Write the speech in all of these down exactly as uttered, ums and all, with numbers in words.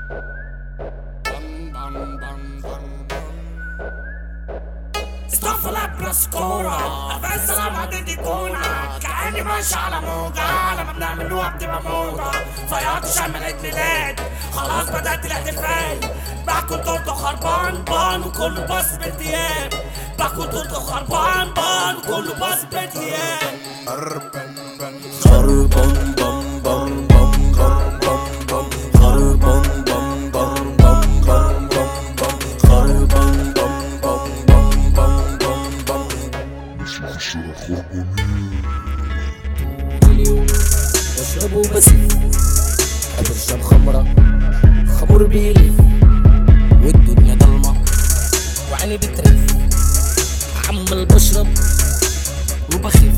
استغفر براسكورة بس انا معدتي كونة كأني ماشي على موجة لما بنعمل وقت بموضة فياض شم عيد ميلاد خلاص بدأت الاحتفال باكل تورته خربان بان وكله باص بالدياب باكل تورته خربان بان وكله باص بالدياب خربان بام بام بام بام بام خربان بام بام بام بام بام خربان بام بام بام بام بام بام مش محشرة خربانين طول اليوم بشرب وبسيب بشرب خمرة خمر بيلف والدنيا ضلمة وعيني بترف عمال بشرب وبخيف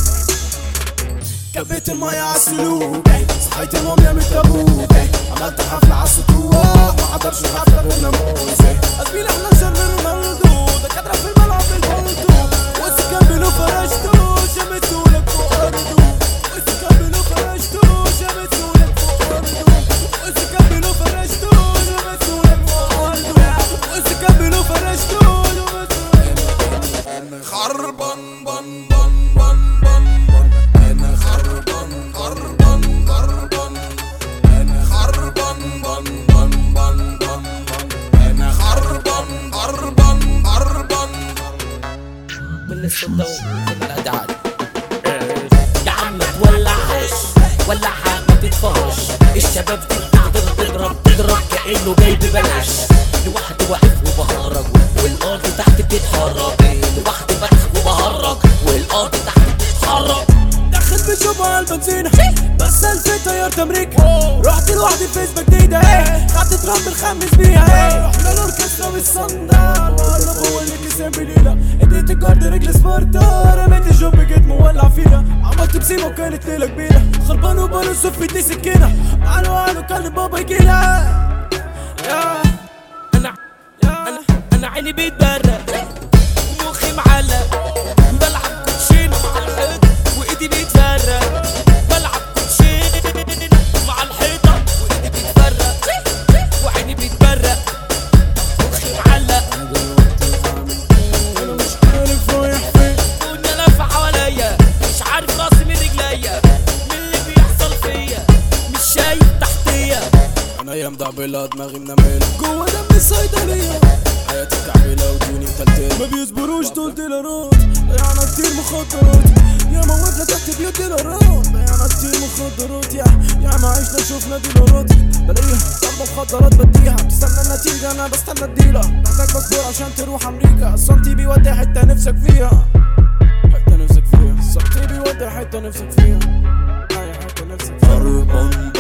كبيت المايه عالسلوك صحيت الموميا من التابوت عملت حفلة عالسطوح ما حضرش الحفلة بالناموس قلبي احنا شرمين ونردو دكاترة في الملعب بالبلطو وسكملوا فرشتو شمتولك فوق أرضو وسكملوا فرشتو شمتولك فوق أرضو وسكملوا فرشتو شمتولك فوق أرضو وسكملوا فرشتو خربان بان بان بان بان بان انا خربان خربان خربان انا خربان بان بان بان بان انا خربان خربان خربان من الصدى ومن الأدعاد يا عم تولعهاش ولعها ما تدفعش الشباب دي بتقدر تضرب تضرب كأنه جاي ببلاش لوحدي واقف وبهرج والأرض تحت بتتحرك لوحدي بضحك وبهرج والأرض تحت بتتحرك دخلت بشوفها على البنزينة بس الفت طيارة أمريكا رحت لوحدي في فيسبا جديدة ايه خدت ترامب الخمس بيها ايه رحنا الأوركسترا بالصندال وقلنا هو اللي كسب بليلة اديت الجارد رجل سبارتا رميت الجوب جيت مولع فيها عملت بسيمة وكانت ليلة كبيرة خربان وبالوس في ايدي سكينة قالوا قالوا كلم بابا يجيلها يا أنا أنا أنا عيني بيتبرق ومخي معلق بلعب كوتشينة مع الحيط وإيدي بيتفرق بلعب كوتشينة مع الحيطة وإيدي بيتفرق وعيني بيتبرق مخي معلق أنا مش عارف رايح فين الدنيا لفة حواليا مش عارف راسي من رجليا من اللي بيحصل فيا مش شايف تحتيا أنا أيام ضعبلة دماغي منملة جوا دمي الصيدلية حياتي كعبلة وديوني متلتلة ما بيصبروش دول ديلارات ضيعنا كتير مخدرات يا موتنا تحت بيوت ديلارات ضيعنا كتير مخدرات يا يا ما عشنا شوفنا ديلارات بلاقيها ضربة مخدرات بديها بتستنى النتيجة أنا بستنى الديلة محتاج باسبور عشان تروح أمريكا السنتي بيودي حتة نفسك فيها حتة نفسك فيها السنتي بيودي حتة نفسك فيها أي حتة نفسك فيها